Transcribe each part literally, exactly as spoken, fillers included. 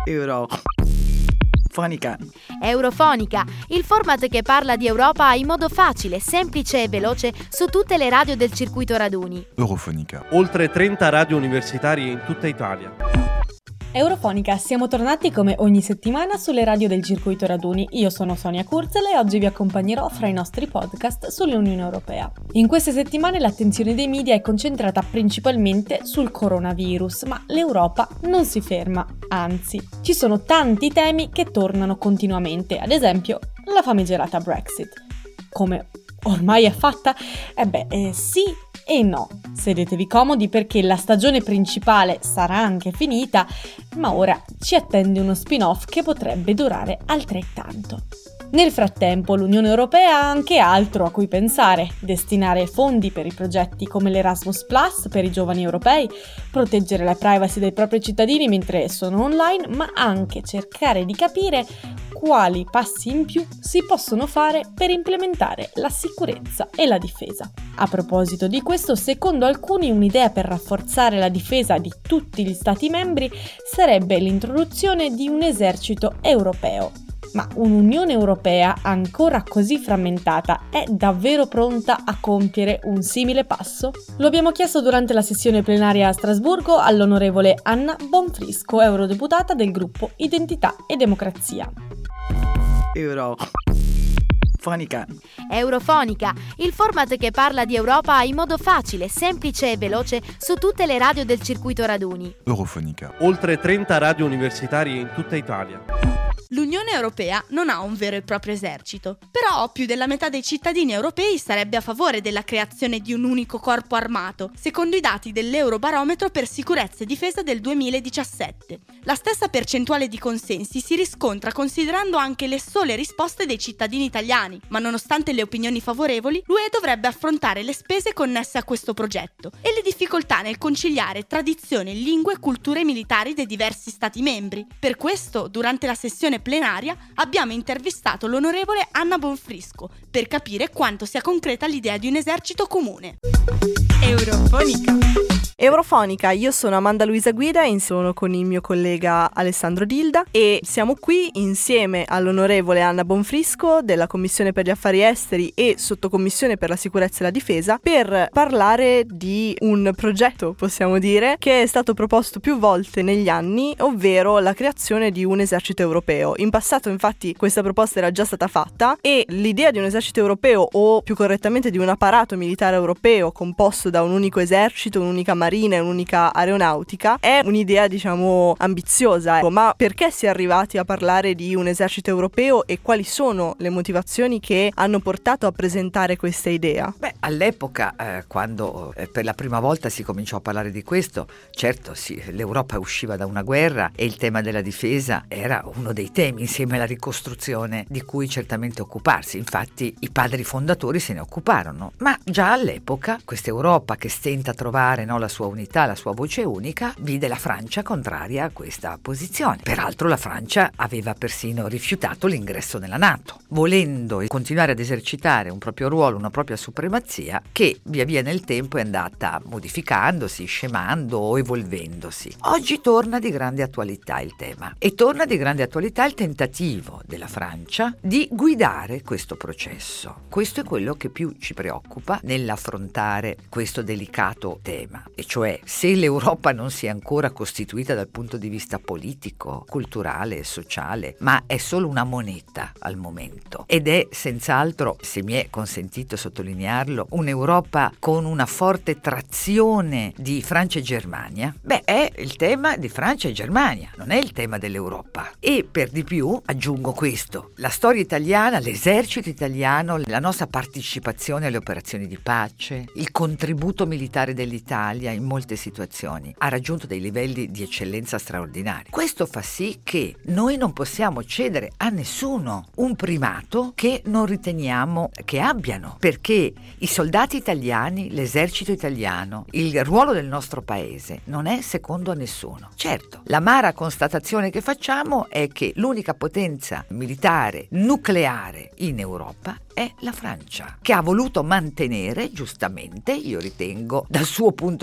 Eurofonica. Eurofonica, il format che parla di Europa in modo facile, semplice e veloce su tutte le radio del circuito raduni. Eurofonica. Oltre trenta radio universitarie in tutta Italia. Eurofonica, siamo tornati come ogni settimana sulle radio del circuito raduni. Io sono Sonia Kurzel e oggi vi accompagnerò fra i nostri podcast sull'Unione Europea. In queste settimane l'attenzione dei media è concentrata principalmente sul coronavirus, ma l'Europa non si ferma, anzi, ci sono tanti temi che tornano continuamente, ad esempio la famigerata Brexit. Come ormai è fatta? Eh beh, eh, sì e no. Sedetevi comodi perché la stagione principale sarà anche finita, ma ora ci attende uno spin-off che potrebbe durare altrettanto. Nel frattempo l'Unione Europea ha anche altro a cui pensare: destinare fondi per i progetti come l'Erasmus Plus per i giovani europei, proteggere la privacy dei propri cittadini mentre sono online, ma anche cercare di capire quali passi in più si possono fare per implementare la sicurezza e la difesa. A proposito di questo, secondo alcuni un'idea per rafforzare la difesa di tutti gli Stati membri sarebbe l'introduzione di un esercito europeo. Ma un'Unione Europea ancora così frammentata è davvero pronta a compiere un simile passo? Lo abbiamo chiesto durante la sessione plenaria a Strasburgo all'onorevole Anna Bonfrisco, eurodeputata del gruppo Identità e Democrazia. Eurofonica. Eurofonica, il format che parla di Europa in modo facile, semplice e veloce su tutte le radio del circuito raduni. Eurofonica. Oltre trenta radio universitarie in tutta Italia. L'Unione Europea non ha un vero e proprio esercito, però più della metà dei cittadini europei sarebbe a favore della creazione di un unico corpo armato, secondo i dati dell'Eurobarometro per sicurezza e difesa del duemiladiciassette. La stessa percentuale di consensi si riscontra considerando anche le sole risposte dei cittadini italiani, ma nonostante le opinioni favorevoli, l'U E dovrebbe affrontare le spese connesse a questo progetto e le difficoltà nel conciliare tradizioni, lingue e culture militari dei diversi Stati membri. Per questo, durante la sessione plenaria abbiamo intervistato l'onorevole Anna Bonfrisco per capire quanto sia concreta l'idea di un esercito comune. Eurofonica. Eurofonica, io sono Amanda Luisa Guida e sono con il mio collega Alessandro Dilda e siamo qui insieme all'onorevole Anna Bonfrisco della Commissione per gli Affari Esteri e Sottocommissione per la Sicurezza e la Difesa per parlare di un progetto, possiamo dire, che è stato proposto più volte negli anni, ovvero la creazione di un esercito europeo. In passato infatti questa proposta era già stata fatta e l'idea di un esercito europeo, o più correttamente di un apparato militare europeo composto da un unico esercito, un'unica marina e un'unica aeronautica, è un'idea diciamo ambiziosa, ecco. Ma perché si è arrivati a parlare di un esercito europeo e quali sono le motivazioni che hanno portato a presentare questa idea? Beh, all'epoca eh, quando eh, per la prima volta si cominciò a parlare di questo, certo sì, l'Europa usciva da una guerra e il tema della difesa era uno dei temi insieme alla ricostruzione di cui certamente occuparsi. Infatti i padri fondatori se ne occuparono, ma già all'epoca questa Europa che stenta a trovare no, la sua unità, la sua voce unica, vide la Francia contraria a questa posizione. Peraltro la Francia aveva persino rifiutato l'ingresso nella NATO, volendo continuare ad esercitare un proprio ruolo, una propria supremazia che via via nel tempo è andata modificandosi, scemando o evolvendosi. Oggi torna di grande attualità il tema e torna di grande attualità il tentativo della Francia di guidare questo processo. Questo è quello che più ci preoccupa nell'affrontare questo delicato tema, e cioè se l'Europa non si è ancora costituita dal punto di vista politico, culturale e sociale, ma è solo una moneta al momento ed è senz'altro, se mi è consentito sottolinearlo, un'Europa con una forte trazione di Francia e Germania, beh è il tema di Francia e Germania, non è il tema dell'Europa. E per di più aggiungo questo: la storia italiana, l'esercito italiano, la nostra partecipazione alle operazioni di pace, il contributo militare dell'Italia in molte situazioni ha raggiunto dei livelli di eccellenza straordinari. Questo fa sì che noi non possiamo cedere a nessuno un primato che non riteniamo che abbiano, perché i soldati italiani, l'esercito italiano, il ruolo del nostro paese non è secondo a nessuno. Certo, l'amara constatazione che facciamo è che l'unica potenza militare nucleare in Europa è la Francia, che ha voluto mantenere, giustamente, io ritengo, dal suo punto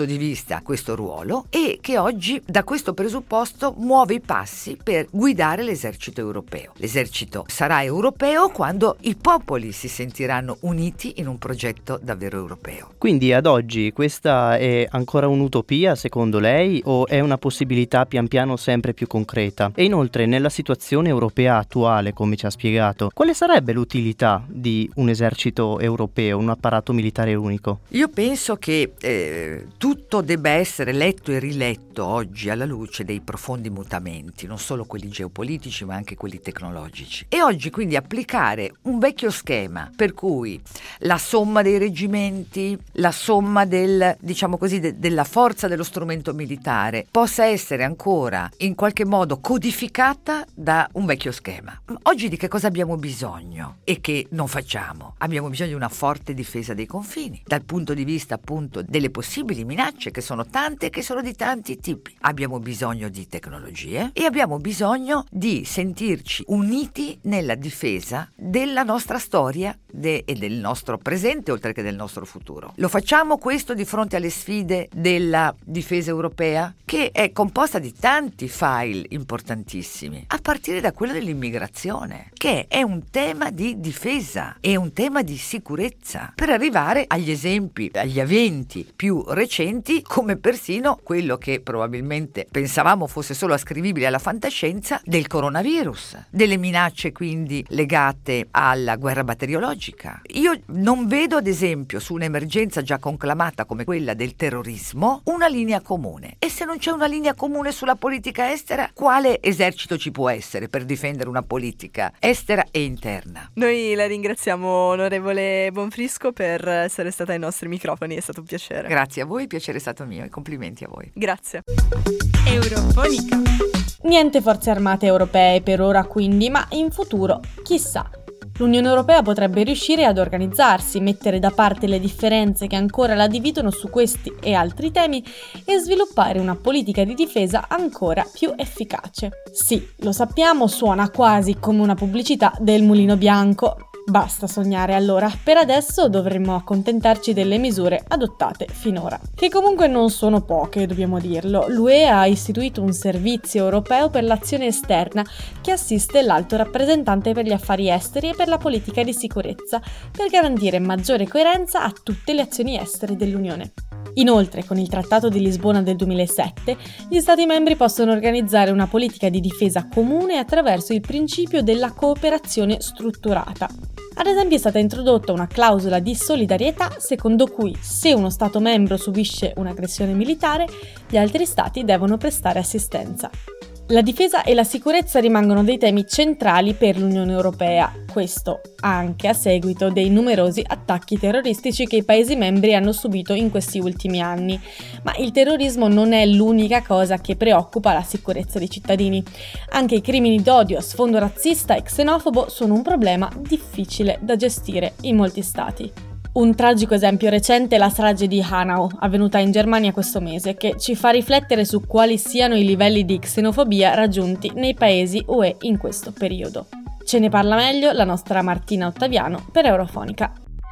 di vista questo ruolo e che oggi da questo presupposto muove i passi per guidare l'esercito europeo. L'esercito sarà europeo quando i popoli si sentiranno uniti in un progetto davvero europeo. Quindi ad oggi questa è ancora un'utopia secondo lei o è una possibilità pian piano sempre più concreta? E inoltre nella situazione europea attuale, come ci ha spiegato, quale sarebbe l'utilità di un esercito europeo, un apparato militare unico? Io penso che eh, tutto debba essere letto e riletto oggi alla luce dei profondi mutamenti, non solo quelli geopolitici ma anche quelli tecnologici. E oggi quindi applicare un vecchio schema per cui la somma dei reggimenti, la somma del, diciamo così, de- della forza dello strumento militare possa essere ancora in qualche modo codificata da un vecchio schema. Oggi di che cosa abbiamo bisogno e che non facciamo? Abbiamo bisogno di una forte difesa dei confini, dal punto di vista appunto delle possibili minacce che sono tante e che sono di tanti tipi. Abbiamo bisogno di tecnologie e abbiamo bisogno di sentirci uniti nella difesa della nostra storia de- e del nostro presente oltre che del nostro futuro. Lo facciamo questo di fronte alle sfide della difesa europea, che è composta di tanti file importantissimi, a partire da quello dell'immigrazione, che è un tema di difesa e un tema di sicurezza, per arrivare agli esempi, agli eventi più recenti, come persino quello che probabilmente pensavamo fosse solo ascrivibile alla fantascienza, del coronavirus, delle minacce quindi legate alla guerra batteriologica. Io non vedo ad esempio su un'emergenza già conclamata come quella del terrorismo una linea comune, e se non c'è una linea comune sulla politica estera, quale esercito ci può essere per difendere una politica estera e interna? Noi la ringraziamo, onorevole Bonfrisco, per essere stata ai nostri microfoni, è stato un piacere. Grazie a voi, il piacere è stato mio e complimenti a voi. Grazie. Eurofonica. Niente forze armate europee per ora quindi, ma in futuro chissà. L'Unione Europea potrebbe riuscire ad organizzarsi, mettere da parte le differenze che ancora la dividono su questi e altri temi e sviluppare una politica di difesa ancora più efficace. Sì, lo sappiamo, suona quasi come una pubblicità del Mulino Bianco. Basta sognare allora, per adesso dovremmo accontentarci delle misure adottate finora, che comunque non sono poche, dobbiamo dirlo. L'U E ha istituito un servizio europeo per l'azione esterna che assiste l'alto rappresentante per gli affari esteri e per la politica di sicurezza, per garantire maggiore coerenza a tutte le azioni estere dell'Unione. Inoltre, con il Trattato di Lisbona del duemilasette, gli Stati membri possono organizzare una politica di difesa comune attraverso il principio della cooperazione strutturata. Ad esempio è stata introdotta una clausola di solidarietà secondo cui se uno Stato membro subisce un'aggressione militare, gli altri Stati devono prestare assistenza. La difesa e la sicurezza rimangono dei temi centrali per l'Unione Europea, questo anche a seguito dei numerosi attacchi terroristici che i Paesi membri hanno subito in questi ultimi anni. Ma il terrorismo non è l'unica cosa che preoccupa la sicurezza dei cittadini. Anche i crimini d'odio a sfondo razzista e xenofobo sono un problema difficile da gestire in molti Stati. Un tragico esempio recente è la strage di Hanau, avvenuta in Germania questo mese, che ci fa riflettere su quali siano i livelli di xenofobia raggiunti nei paesi U E in questo periodo. Ce ne parla meglio la nostra Martina Ottaviano per Eurofonica.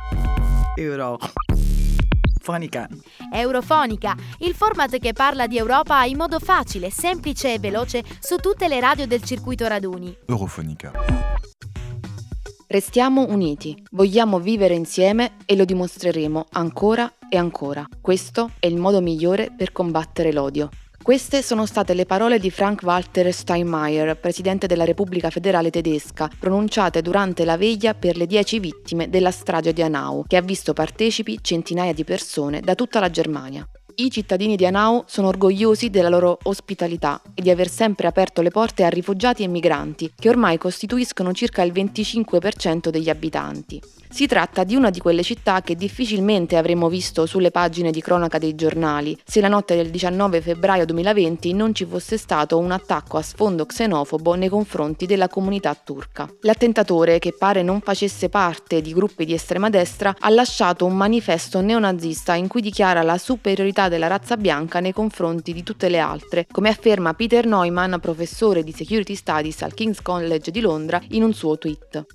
Eurofonica. Eurofonica, il format che parla di Europa in modo facile, semplice e veloce su tutte le radio del circuito raduni. Eurofonica. Restiamo uniti, vogliamo vivere insieme e lo dimostreremo ancora e ancora. Questo è il modo migliore per combattere l'odio. Queste sono state le parole di Frank-Walter Steinmeier, presidente della Repubblica Federale Tedesca, pronunciate durante la veglia per le dieci vittime della strage di Hanau, che ha visto partecipi centinaia di persone da tutta la Germania. I cittadini di Hanau sono orgogliosi della loro ospitalità e di aver sempre aperto le porte a rifugiati e migranti, che ormai costituiscono circa il venticinque per cento degli abitanti. Si tratta di una di quelle città che difficilmente avremmo visto sulle pagine di cronaca dei giornali se la notte del diciannove febbraio duemilaventi non ci fosse stato un attacco a sfondo xenofobo nei confronti della comunità turca. L'attentatore, che pare non facesse parte di gruppi di estrema destra, ha lasciato un manifesto neonazista in cui dichiara la superiorità della razza bianca nei confronti di tutte le altre, come afferma Peter Neumann, professore di Security Studies al King's College di Londra, in un suo tweet.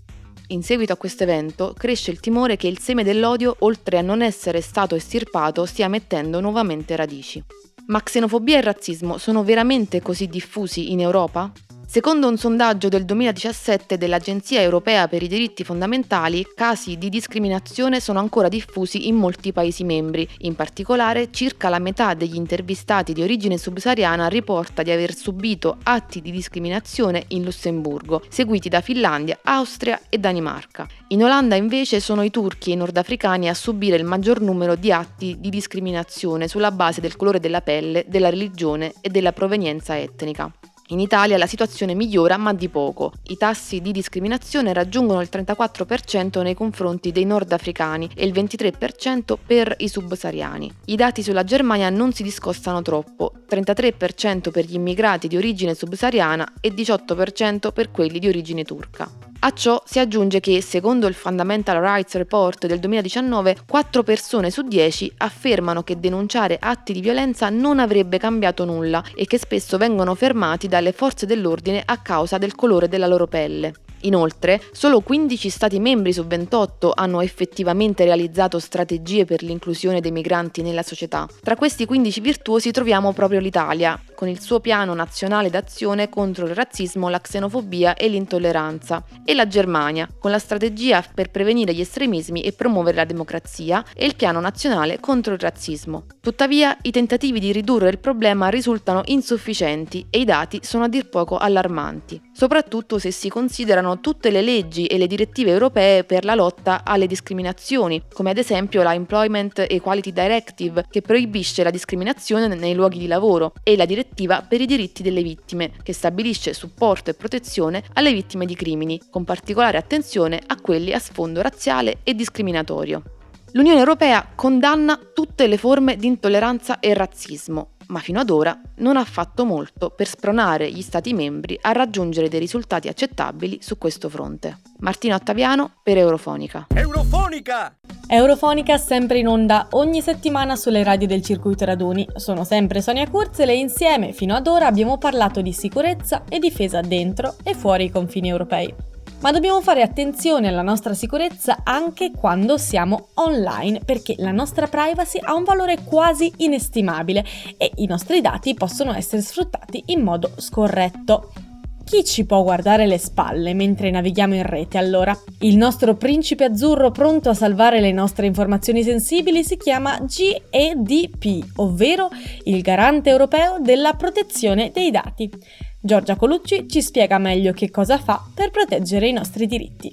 In seguito a questo evento cresce il timore che il seme dell'odio, oltre a non essere stato estirpato, stia mettendo nuovamente radici. Ma xenofobia e razzismo sono veramente così diffusi in Europa? Secondo un sondaggio del duemiladiciassette dell'Agenzia Europea per i diritti fondamentali, casi di discriminazione sono ancora diffusi in molti Paesi membri. In particolare, circa la metà degli intervistati di origine subsahariana riporta di aver subito atti di discriminazione in Lussemburgo, seguiti da Finlandia, Austria e Danimarca. In Olanda invece sono i turchi e i nordafricani a subire il maggior numero di atti di discriminazione sulla base del colore della pelle, della religione e della provenienza etnica. In Italia la situazione migliora, ma di poco. I tassi di discriminazione raggiungono il trentaquattro per cento nei confronti dei nordafricani e il ventitré per cento per i subsahariani. I dati sulla Germania non si discostano troppo, trentatré per cento per gli immigrati di origine subsahariana e diciotto per cento per quelli di origine turca. A ciò si aggiunge che, secondo il Fundamental Rights Report del duemiladiciannove, quattro persone su dieci affermano che denunciare atti di violenza non avrebbe cambiato nulla e che spesso vengono fermati dalle forze dell'ordine a causa del colore della loro pelle. Inoltre, solo quindici Stati membri su ventotto hanno effettivamente realizzato strategie per l'inclusione dei migranti nella società. Tra questi quindici virtuosi troviamo proprio l'Italia, con il suo piano nazionale d'azione contro il razzismo, la xenofobia e l'intolleranza, e la Germania, con la strategia per prevenire gli estremismi e promuovere la democrazia, e il piano nazionale contro il razzismo. Tuttavia, i tentativi di ridurre il problema risultano insufficienti e i dati sono a dir poco allarmanti, soprattutto se si considerano tutte le leggi e le direttive europee per la lotta alle discriminazioni, come ad esempio la Employment Equality Directive, che proibisce la discriminazione nei luoghi di lavoro, e la direttiva per i diritti delle vittime, che stabilisce supporto e protezione alle vittime di crimini, con particolare attenzione a quelli a sfondo razziale e discriminatorio. L'Unione Europea condanna tutte le forme di intolleranza e razzismo, ma fino ad ora non ha fatto molto per spronare gli Stati membri a raggiungere dei risultati accettabili su questo fronte. Martina Ottaviano per Eurofonica. Eurofonica! Eurofonica sempre in onda ogni settimana sulle radio del Circuito Raduni. Sono sempre Sonia Kurzel e insieme fino ad ora abbiamo parlato di sicurezza e difesa dentro e fuori i confini europei. Ma dobbiamo fare attenzione alla nostra sicurezza anche quando siamo online, perché la nostra privacy ha un valore quasi inestimabile e i nostri dati possono essere sfruttati in modo scorretto. Chi ci può guardare le spalle mentre navighiamo in rete allora? Il nostro principe azzurro pronto a salvare le nostre informazioni sensibili si chiama G E D P, ovvero il Garante Europeo della Protezione dei Dati. Giorgia Colucci ci spiega meglio che cosa fa per proteggere i nostri diritti.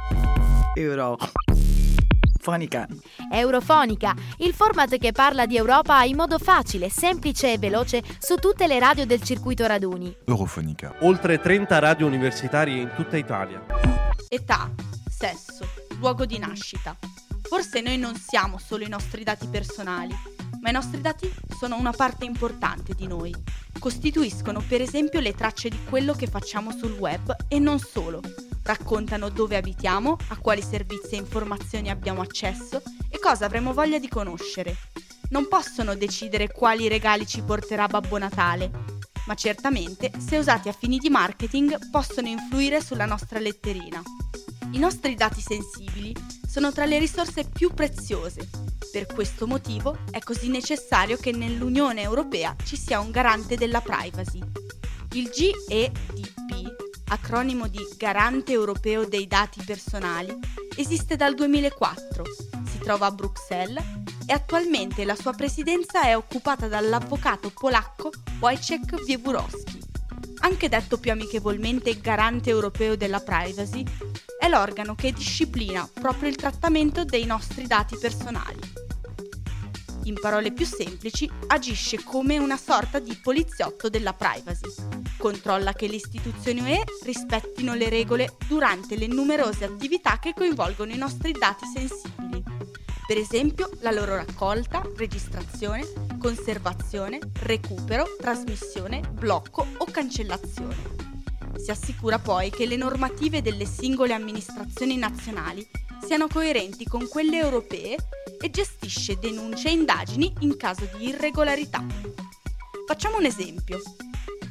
Eurofonica. Eurofonica, il format che parla di Europa in modo facile, semplice e veloce su tutte le radio del Circuito Raduni. Eurofonica. Oltre trenta radio universitarie in tutta Italia. Età, sesso, luogo di nascita. Forse noi non siamo solo i nostri dati personali, ma i nostri dati sono una parte importante di noi. Costituiscono per esempio le tracce di quello che facciamo sul web e non solo. Raccontano dove abitiamo, a quali servizi e informazioni abbiamo accesso e cosa avremo voglia di conoscere. Non possono decidere quali regali ci porterà Babbo Natale, ma certamente, se usati a fini di marketing, possono influire sulla nostra letterina. I nostri dati sensibili sono tra le risorse più preziose. Per questo motivo è così necessario che nell'Unione Europea ci sia un garante della privacy. Il G E D P, acronimo di Garante Europeo dei Dati Personali, esiste dal duemilaquattro, si trova a Bruxelles e attualmente la sua presidenza è occupata dall'avvocato polacco Wojciech Wiewiórowski. Anche detto più amichevolmente Garante Europeo della Privacy, è l'organo che disciplina proprio il trattamento dei nostri dati personali. In parole più semplici, agisce come una sorta di poliziotto della privacy. Controlla che le istituzioni U E rispettino le regole durante le numerose attività che coinvolgono i nostri dati sensibili. Per esempio, la loro raccolta, registrazione, conservazione, recupero, trasmissione, blocco o cancellazione. Si assicura poi che le normative delle singole amministrazioni nazionali siano coerenti con quelle europee e gestisce denunce e indagini in caso di irregolarità. Facciamo un esempio.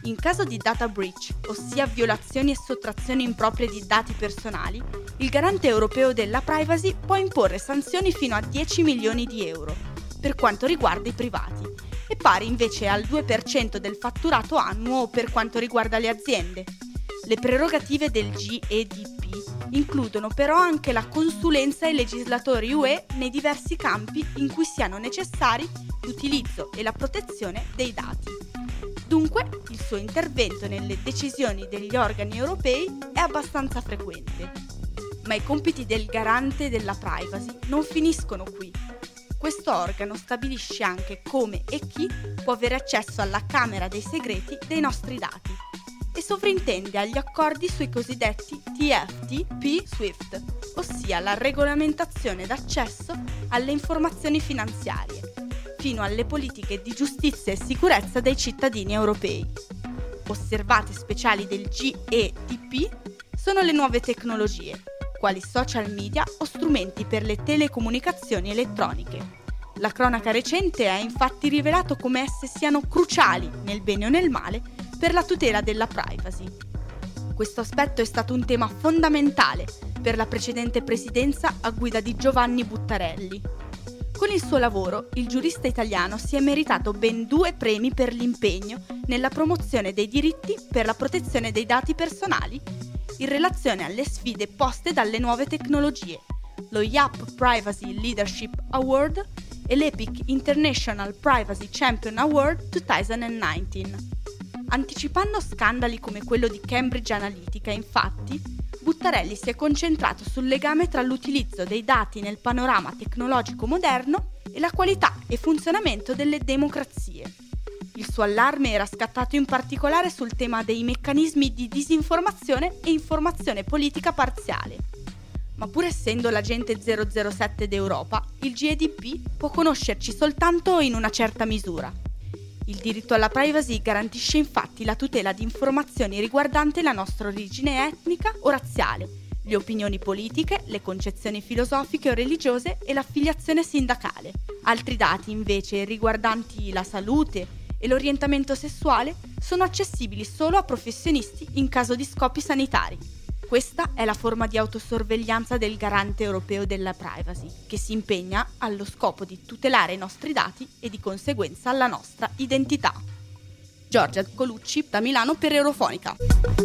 In caso di data breach, ossia violazioni e sottrazioni improprie di dati personali, il garante europeo della privacy può imporre sanzioni fino a dieci milioni di euro per quanto riguarda i privati e pari invece al due per cento del fatturato annuo per quanto riguarda le aziende. Le prerogative del G E D P includono però anche la consulenza ai legislatori U E nei diversi campi in cui siano necessari l'utilizzo e la protezione dei dati. Dunque, il suo intervento nelle decisioni degli organi europei è abbastanza frequente. Ma i compiti del garante della privacy non finiscono qui. Questo organo stabilisce anche come e chi può avere accesso alla Camera dei segreti dei nostri dati e sovrintende agli accordi sui cosiddetti T F T P SWIFT, ossia la regolamentazione d'accesso alle informazioni finanziarie, fino alle politiche di giustizia e sicurezza dei cittadini europei. Osservate speciali del G E D P sono le nuove tecnologie, quali social media o strumenti per le telecomunicazioni elettroniche. La cronaca recente ha infatti rivelato come esse siano cruciali, nel bene o nel male, per la tutela della privacy. Questo aspetto è stato un tema fondamentale per la precedente presidenza a guida di Giovanni Buttarelli. Con il suo lavoro, il giurista italiano si è meritato ben due premi per l'impegno nella promozione dei diritti per la protezione dei dati personali in relazione alle sfide poste dalle nuove tecnologie, lo Y A P Privacy Leadership Award e l'Epic International Privacy Champion Award duemiladiciannove. Anticipando scandali come quello di Cambridge Analytica, infatti, Buttarelli si è concentrato sul legame tra l'utilizzo dei dati nel panorama tecnologico moderno e la qualità e funzionamento delle democrazie. Il suo allarme era scattato in particolare sul tema dei meccanismi di disinformazione e informazione politica parziale. Ma pur essendo l'agente zero zero sette d'Europa, il G E D P può conoscerci soltanto in una certa misura. Il diritto alla privacy garantisce infatti la tutela di informazioni riguardanti la nostra origine etnica o razziale, le opinioni politiche, le concezioni filosofiche o religiose e l'affiliazione sindacale. Altri dati invece riguardanti la salute e l'orientamento sessuale sono accessibili solo a professionisti in caso di scopi sanitari. Questa è la forma di autosorveglianza del garante europeo della privacy, che si impegna allo scopo di tutelare i nostri dati e di conseguenza la nostra identità. Giorgia Colucci da Milano per Eurofonica.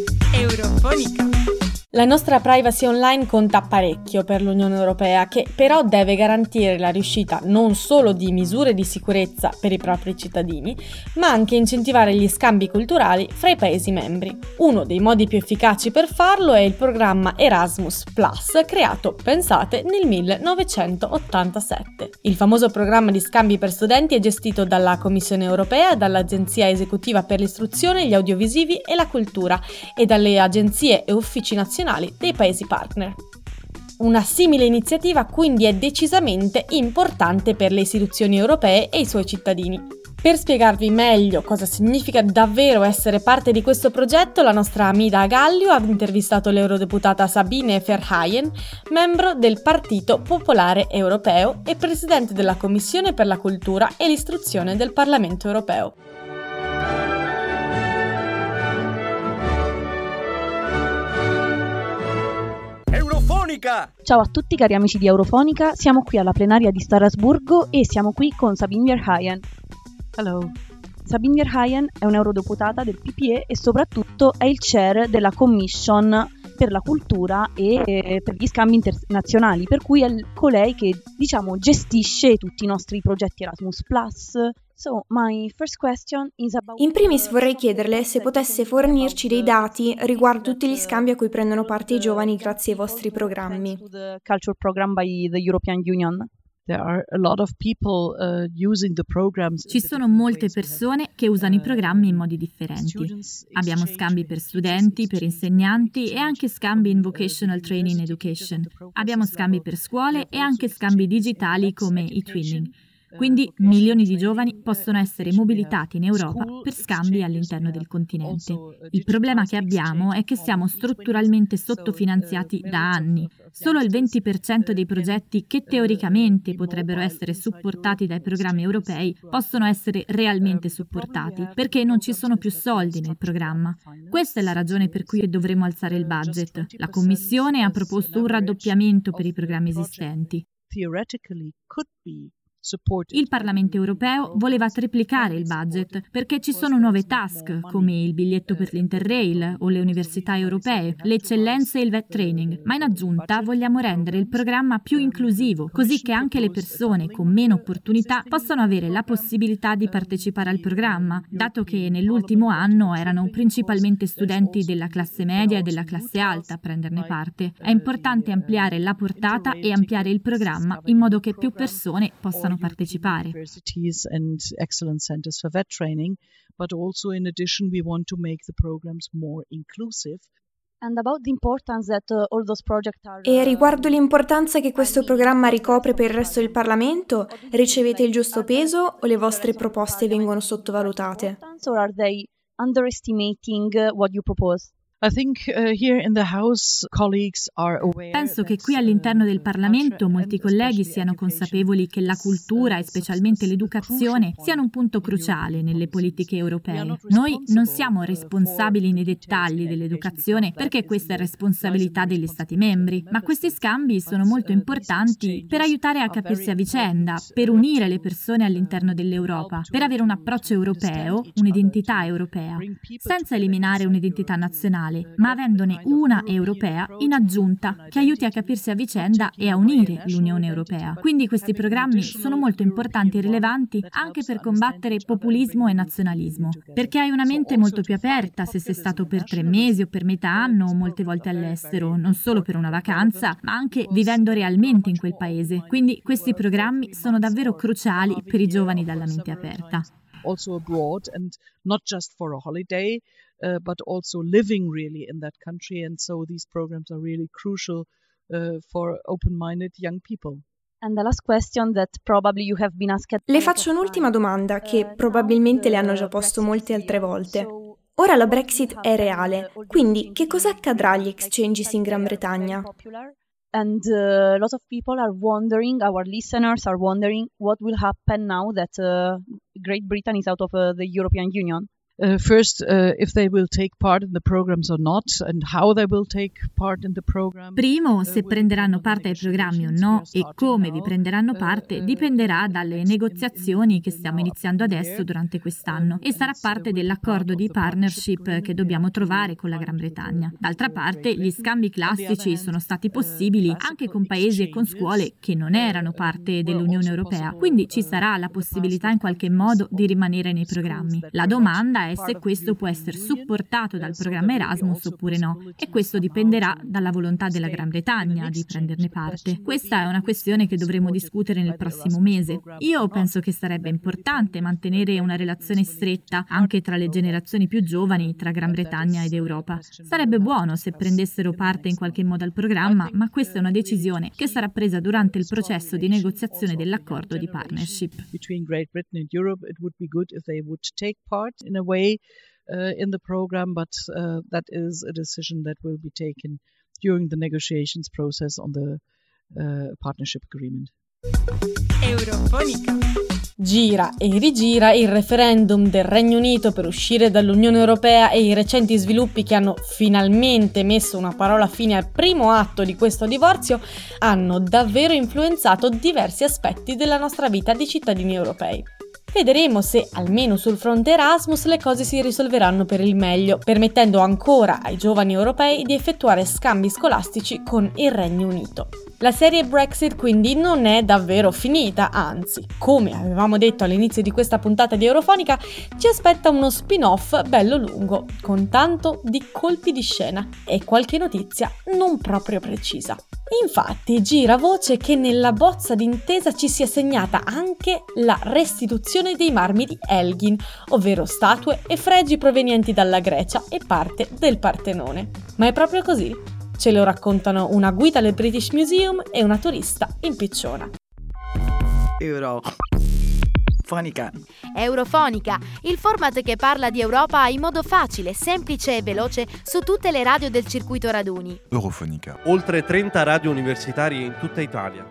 Eurofonica. La nostra privacy online conta parecchio per l'Unione Europea, che però deve garantire la riuscita non solo di misure di sicurezza per i propri cittadini, ma anche incentivare gli scambi culturali fra i Paesi membri. Uno dei modi più efficaci per farlo è il programma Erasmus Plus, creato, pensate, nel millenovecentottantasette. Il famoso programma di scambi per studenti è gestito dalla Commissione Europea, dall'Agenzia Esecutiva per l'Istruzione, gli Audiovisivi e la Cultura e dalle agenzie e uffici nazionali dei Paesi partner. Una simile iniziativa quindi è decisamente importante per le istituzioni europee e i suoi cittadini. Per spiegarvi meglio cosa significa davvero essere parte di questo progetto, la nostra Amida Gallio ha intervistato l'eurodeputata Sabine Verheyen, membro del Partito Popolare Europeo e presidente della Commissione per la Cultura e l'Istruzione del Parlamento Europeo. Eurofonica! Ciao a tutti cari amici di Eurofonica, siamo qui alla plenaria di Strasburgo e siamo qui con Sabine Verheyen. Hello. Sabine Verheyen è un'eurodeputata del P P E e soprattutto è il chair della Commission per la cultura e eh, per gli scambi internazionali, per cui è colei che, diciamo, gestisce tutti i nostri progetti Erasmus Plus. So, my first question is about... In primis vorrei chiederle se potesse fornirci dei dati riguardo tutti gli scambi a cui prendono parte i giovani grazie ai vostri programmi. Culture program by the European Union. Ci sono molte persone che usano i programmi in modi differenti. Abbiamo scambi per studenti, per insegnanti e anche scambi in Vocational Training Education. Abbiamo scambi per scuole e anche scambi digitali come e-twinning. Quindi milioni di giovani possono essere mobilitati in Europa per scambi all'interno del continente. Il problema che abbiamo è che siamo strutturalmente sottofinanziati da anni. Solo il venti per cento dei progetti che teoricamente potrebbero essere supportati dai programmi europei possono essere realmente supportati, perché non ci sono più soldi nel programma. Questa è la ragione per cui dovremo alzare il budget. La Commissione ha proposto un raddoppiamento per i programmi esistenti. Il Parlamento europeo voleva triplicare il budget perché ci sono nuove task come il biglietto per l'Interrail o le università europee, le eccellenze e il vet training, ma in aggiunta vogliamo rendere il programma più inclusivo, così che anche le persone con meno opportunità possano avere la possibilità di partecipare al programma, dato che nell'ultimo anno erano principalmente studenti della classe media e della classe alta a prenderne parte. È importante ampliare la portata e ampliare il programma in modo che più persone possano partecipare. And excellence centers for vet training, but also in addition we want to make the programs more inclusive. And about the importance that uh, all those projects are, E riguardo l'importanza che questo programma ricopre per il resto del Parlamento, ricevete il giusto peso o le vostre proposte vengono sottovalutate? or are they underestimating uh, what you propose? I think uh, here in the House colleagues are aware. Penso che qui all'interno del Parlamento molti colleghi siano consapevoli che la cultura e specialmente l'educazione siano un punto cruciale nelle politiche europee. Noi non siamo responsabili nei dettagli dell'educazione perché questa è responsabilità degli Stati membri, ma questi scambi sono molto importanti per aiutare a capirsi a vicenda, per unire le persone all'interno dell'Europa, per avere un approccio europeo, un'identità europea, senza eliminare un'identità nazionale, ma avendone una europea in aggiunta che aiuti a capirsi a vicenda e a unire l'Unione Europea. Quindi questi programmi sono molto importanti e rilevanti anche per combattere populismo e nazionalismo, perché hai una mente molto più aperta se sei stato per tre mesi o per metà anno o molte volte all'estero, non solo per una vacanza, ma anche vivendo realmente in quel paese. Quindi questi programmi sono davvero cruciali per i giovani dalla mente aperta. Also abroad and not just for a holiday, uh, but also living really in that country, and so these programs are really crucial uh, for open-minded young people. And the last question that probably you have been asked. Le faccio un'ultima domanda che probabilmente le hanno già posto molte altre volte. Ora la Brexit è reale, quindi che cosa accadrà agli exchanges in Gran Bretagna? And uh, a lot of people are wondering, our listeners are wondering, what will happen now that uh, Great Britain is out of uh, the European Union? Uh, first, uh, if they will take part in the programs or not, and how they will take part in the program. Primo, se prenderanno parte ai programmi o no, e come vi prenderanno parte dipenderà dalle negoziazioni che stiamo iniziando adesso durante quest'anno e sarà parte dell'accordo di partnership che dobbiamo trovare con la Gran Bretagna. D'altra parte, gli scambi classici sono stati possibili anche con paesi e con scuole che non erano parte dell'Unione Europea, quindi ci sarà la possibilità in qualche modo di rimanere nei programmi. La domanda è se questo può essere supportato dal programma Erasmus oppure no, e questo dipenderà dalla volontà della Gran Bretagna di prenderne parte. Questa è una questione che dovremo discutere nel prossimo mese. Io penso che sarebbe importante mantenere una relazione stretta anche tra le generazioni più giovani tra Gran Bretagna ed Europa. Sarebbe buono se prendessero parte in qualche modo al programma, ma questa è una decisione che sarà presa durante il processo di negoziazione dell'accordo di partnership. Between Great Britain and Europe, it would be good if they would take part in a way uh, in the program, but uh, that is a decision that will be taken during the negotiations process on the uh, partnership agreement. Eurofonica. Gira e rigira il referendum del Regno Unito per uscire dall'Unione Europea e i recenti sviluppi che hanno finalmente messo una parola fine al primo atto di questo divorzio hanno davvero influenzato diversi aspetti della nostra vita di cittadini europei. Vedremo se, almeno sul fronte Erasmus, le cose si risolveranno per il meglio, permettendo ancora ai giovani europei di effettuare scambi scolastici con il Regno Unito. La serie Brexit quindi non è davvero finita, anzi, come avevamo detto all'inizio di questa puntata di Eurofonica, ci aspetta uno spin-off bello lungo, con tanto di colpi di scena e qualche notizia non proprio precisa. Infatti gira voce che nella bozza d'intesa ci sia segnata anche la restituzione dei marmi di Elgin, ovvero statue e fregi provenienti dalla Grecia e parte del Partenone. Ma è proprio così? Ce lo raccontano una guida del British Museum e una turista in picciona. Euro. Eurofonica. Eurofonica, il format che parla di Europa in modo facile, semplice e veloce su tutte le radio del circuito raduni. Eurofonica. Oltre trenta radio universitarie in tutta Italia.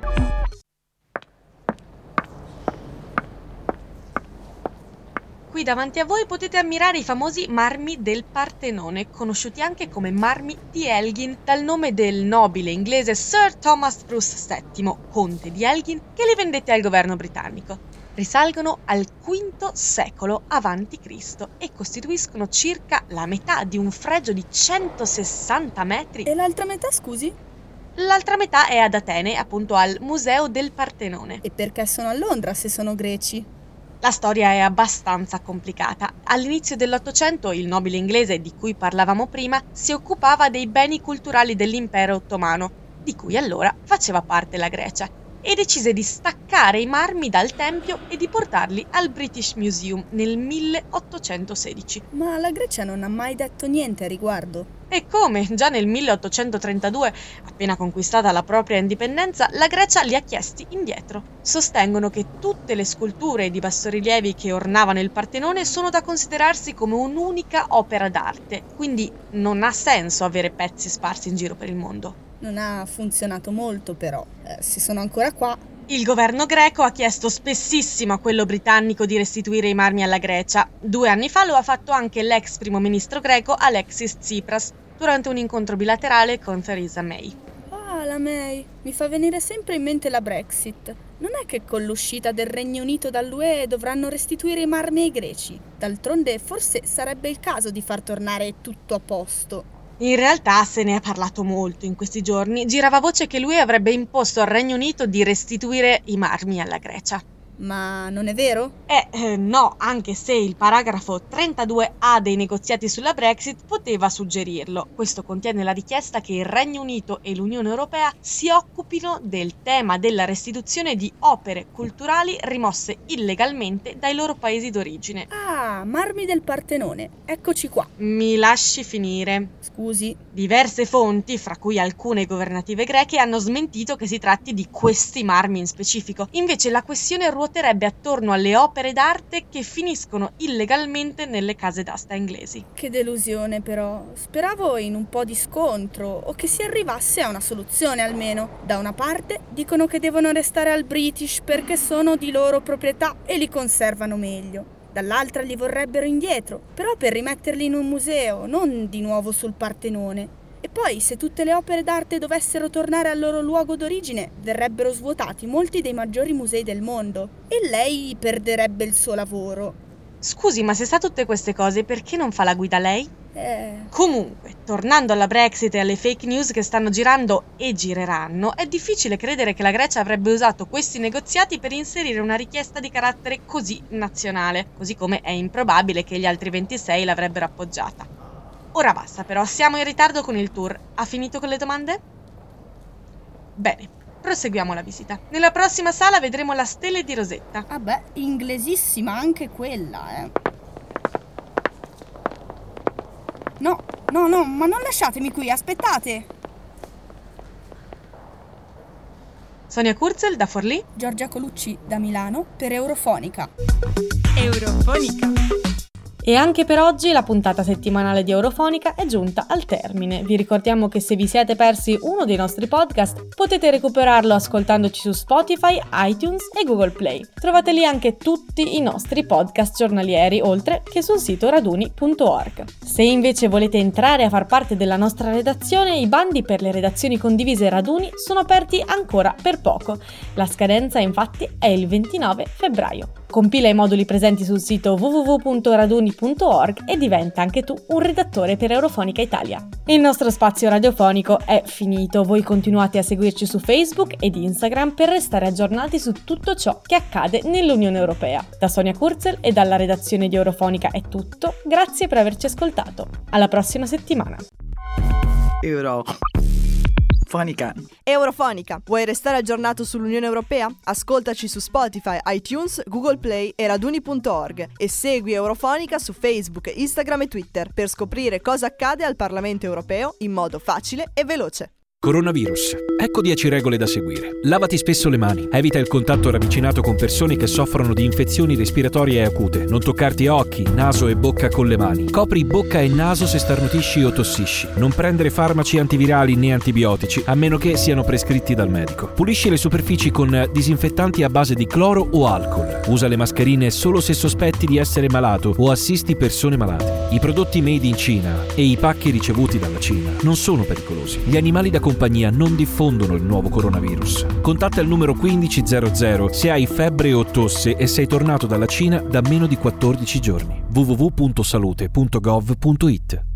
Qui davanti a voi potete ammirare i famosi marmi del Partenone, conosciuti anche come marmi di Elgin, dal nome del nobile inglese Sir Thomas Bruce settimo, conte di Elgin, che li vendette al governo britannico. Risalgono al quinto secolo avanti Cristo e costituiscono circa la metà di un fregio di centosessanta metri. E l'altra metà, scusi? L'altra metà è ad Atene, appunto al Museo del Partenone. E perché sono a Londra se sono greci? La storia è abbastanza complicata. All'inizio dell'Ottocento il nobile inglese di cui parlavamo prima si occupava dei beni culturali dell'impero ottomano, di cui allora faceva parte la Grecia, e decise di staccare i marmi dal tempio e di portarli al British Museum nel milleottocentosedici. Ma la Grecia non ha mai detto niente a riguardo. E come? Già nel milleottocentotrentadue, appena conquistata la propria indipendenza, la Grecia li ha chiesti indietro. Sostengono che tutte le sculture di bassorilievi che ornavano il Partenone sono da considerarsi come un'unica opera d'arte, quindi non ha senso avere pezzi sparsi in giro per il mondo. Non ha funzionato molto però, eh, se sono ancora qua. Il governo greco ha chiesto spessissimo a quello britannico di restituire i marmi alla Grecia. Due anni fa lo ha fatto anche l'ex primo ministro greco Alexis Tsipras durante un incontro bilaterale con Theresa May. Ah, la May, mi fa venire sempre in mente la Brexit. Non è che con l'uscita del Regno Unito dall'U E dovranno restituire i marmi ai greci? D'altronde forse sarebbe il caso di far tornare tutto a posto. In realtà se ne è parlato molto in questi giorni. Girava voce che l'U E avrebbe imposto al Regno Unito di restituire i marmi alla Grecia. Ma non è vero? Eh, eh, no, anche se il paragrafo trentadue A dei negoziati sulla Brexit poteva suggerirlo. Questo contiene la richiesta che il Regno Unito e l'Unione Europea si occupino del tema della restituzione di opere culturali rimosse illegalmente dai loro paesi d'origine. Ah, marmi del Partenone, eccoci qua. Mi lasci finire. Scusi? Diverse fonti, fra cui alcune governative greche, hanno smentito che si tratti di questi marmi in specifico. Invece la questione ruoterebbe attorno alle opere d'arte che finiscono illegalmente nelle case d'asta inglesi. Che delusione però. Speravo in un po' di scontro o che si arrivasse a una soluzione almeno. Da una parte dicono che devono restare al British perché sono di loro proprietà e li conservano meglio. Dall'altra li vorrebbero indietro, però per rimetterli in un museo, non di nuovo sul Partenone. E poi, se tutte le opere d'arte dovessero tornare al loro luogo d'origine, verrebbero svuotati molti dei maggiori musei del mondo e lei perderebbe il suo lavoro. Scusi, ma se sa tutte queste cose, perché non fa la guida lei? Eh... Comunque, tornando alla Brexit e alle fake news che stanno girando e gireranno, è difficile credere che la Grecia avrebbe usato questi negoziati per inserire una richiesta di carattere così nazionale, così come è improbabile che gli altri ventisei l'avrebbero appoggiata. Ora basta però, siamo in ritardo con il tour. Ha finito con le domande? Bene, proseguiamo la visita. Nella prossima sala vedremo la Stele di Rosetta. Ah beh, inglesissima anche quella, eh. No, no, no, ma non lasciatemi qui, aspettate. Sonia Kurzel da Forlì. Giorgia Colucci da Milano per Eurofonica. Eurofonica. E anche per oggi la puntata settimanale di Eurofonica è giunta al termine. Vi ricordiamo che se vi siete persi uno dei nostri podcast potete recuperarlo ascoltandoci su Spotify, iTunes e Google Play. Trovate lì anche tutti i nostri podcast giornalieri, oltre che sul sito raduni punto org. Se invece volete entrare a far parte della nostra redazione, i bandi per le redazioni condivise Raduni sono aperti ancora per poco. La scadenza infatti è il ventinove febbraio. Compila i moduli presenti sul sito w w w punto raduni punto org e diventa anche tu un redattore per Eurofonica Italia. Il nostro spazio radiofonico è finito, voi continuate a seguirci su Facebook ed Instagram per restare aggiornati su tutto ciò che accade nell'Unione Europea. Da Sonia Kurzel e dalla redazione di Eurofonica è tutto, grazie per averci ascoltato. Alla prossima settimana. Euro. Fonica. Eurofonica. Vuoi restare aggiornato sull'Unione Europea? Ascoltaci su Spotify, iTunes, Google Play e raduni punto org e segui Eurofonica su Facebook, Instagram e Twitter per scoprire cosa accade al Parlamento Europeo in modo facile e veloce. Coronavirus. Ecco dieci regole da seguire. Lavati spesso le mani. Evita il contatto ravvicinato con persone che soffrono di infezioni respiratorie acute. Non toccarti occhi, naso e bocca con le mani. Copri bocca e naso se starnutisci o tossisci. Non prendere farmaci antivirali né antibiotici, a meno che siano prescritti dal medico. Pulisci le superfici con disinfettanti a base di cloro o alcol. Usa le mascherine solo se sospetti di essere malato o assisti persone malate. I prodotti made in Cina e i pacchi ricevuti dalla Cina non sono pericolosi. Gli animali da compagnia non diffondono il nuovo coronavirus. Contatta il numero quindici zero zero se hai febbre o tosse e sei tornato dalla Cina da meno di quattordici giorni. w w w punto salute punto gov punto it